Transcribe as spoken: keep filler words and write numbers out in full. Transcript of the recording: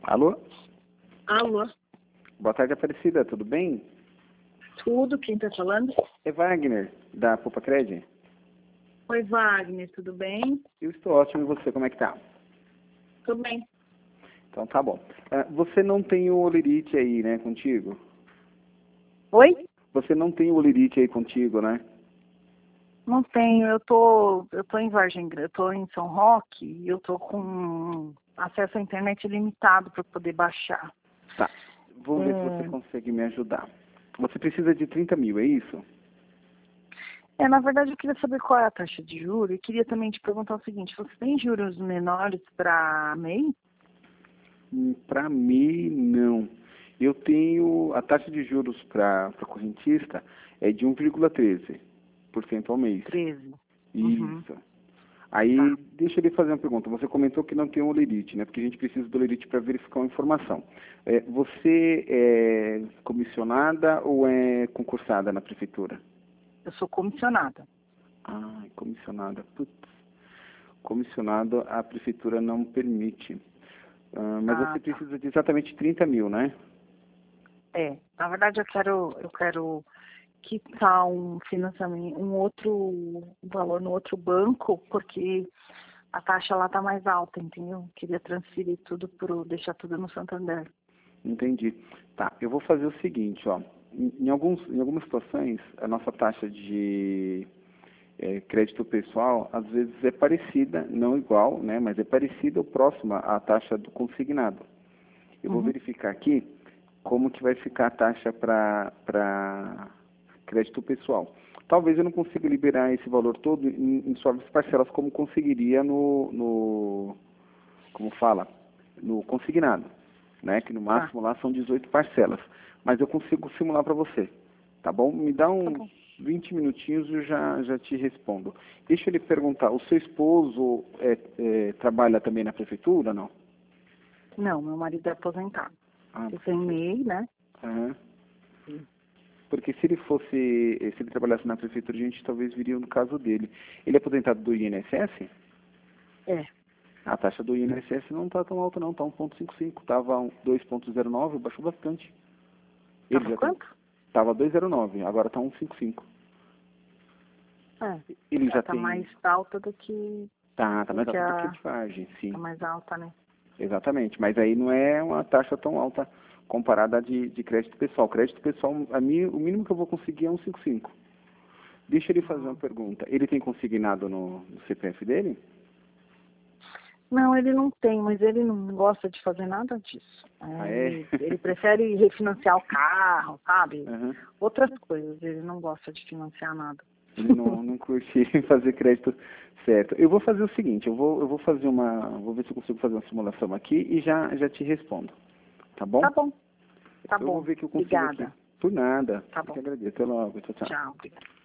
Alô? Alô? Boa tarde, Aparecida. Tudo bem? Tudo, quem tá falando? É Wagner, da Poupa Cred. Oi, Wagner, tudo bem? Eu estou ótimo. E você, como é que tá? Tudo bem. Então tá bom. Uh, você não tem o olerite aí, né, contigo? Oi? Você não tem o olerite aí contigo, né? Não tenho, eu tô, eu tô em Vargem Grande, eu tô em São Roque e eu tô com acesso à internet limitado para poder baixar. Tá. Vou ver É... se você consegue me ajudar. Você precisa de trinta mil, é isso? é, na verdade eu queria saber qual é a taxa de juros e queria também te perguntar o seguinte, você tem juros menores para M E I? Hum, para mim, não. Eu tenho a taxa de juros para correntista é de um vírgula treze por cento ao mês. treze. Uhum. Isso. Aí, Tá. deixa eu lhe fazer uma pergunta. Você comentou que não tem um olerite, né? Porque a gente precisa do olerite para verificar uma informação. É, você é comissionada ou é concursada na prefeitura? Eu sou comissionada. Ah, comissionada. Putz. Comissionado, a prefeitura não permite. Ah, mas Ah, você tá. precisa de exatamente trinta mil, né? É, na verdade eu quero, eu quero quitar um financiamento, um outro valor no outro banco, porque a taxa lá tá mais alta, entendeu? Queria transferir tudo pro, deixar tudo no Santander. Entendi. Tá, eu vou fazer o seguinte, ó. Em, em alguns, em algumas situações, a nossa taxa de é, crédito pessoal, às vezes é parecida, não igual, né? Mas é parecida ou próxima à taxa do consignado. Eu vou Uhum. verificar aqui como que vai ficar a taxa para crédito pessoal. Talvez eu não consiga liberar esse valor todo em, em suaves parcelas, como conseguiria no, no, como fala, no consignado, né? Que no Tá, máximo lá são dezoito parcelas. Mas eu consigo simular para você, tá bom? Me dá tá uns bom. vinte minutinhos e eu já, já te respondo. Deixa eu lhe perguntar, o seu esposo é, é, trabalha também na prefeitura, não? Não, meu marido é aposentado. Ah, Eu tenho M E I, né? aham. Sim. Porque se ele fosse, se ele trabalhasse na prefeitura, a gente talvez viria no caso dele. Ele é aposentado do I N S S? É. A taxa do I N S S não está tão alta não, está um vírgula cinquenta e cinco. Estava dois vírgula zero nove, baixou bastante. Ele Tava já tem. quanto? Estava dois vírgula zero nove, agora está um vírgula cinquenta e cinco. É. Ele Ela já tá tem. mais alta do que, Tá, tá do mais que alta do que a a... de Vargem, sim. Tá mais alta, né? Exatamente. Mas aí não é uma taxa tão alta comparada à de, de crédito pessoal. Crédito pessoal, a mim, o mínimo que eu vou conseguir é um vírgula cinquenta e cinco. Deixa ele fazer uma Hum. pergunta. Ele tem consignado no, no C P F dele? Não, ele não tem, mas ele não gosta de fazer nada disso. Ah, É, é? ele, ele prefere refinanciar o carro, sabe? Uhum. Outras coisas, ele não gosta de financiar nada. Ele não, não curte fazer crédito certo. Eu vou fazer o seguinte, eu vou, eu vou fazer uma, vou ver se eu consigo fazer uma simulação aqui e já, já te respondo. Tá bom? Tá bom, tá Eu vou bom. ver o que eu consigo aqui. Obrigada. Por nada. Tá Eu que bom. agradeço. Até logo. Tchau, tchau. Tchau, obrigada.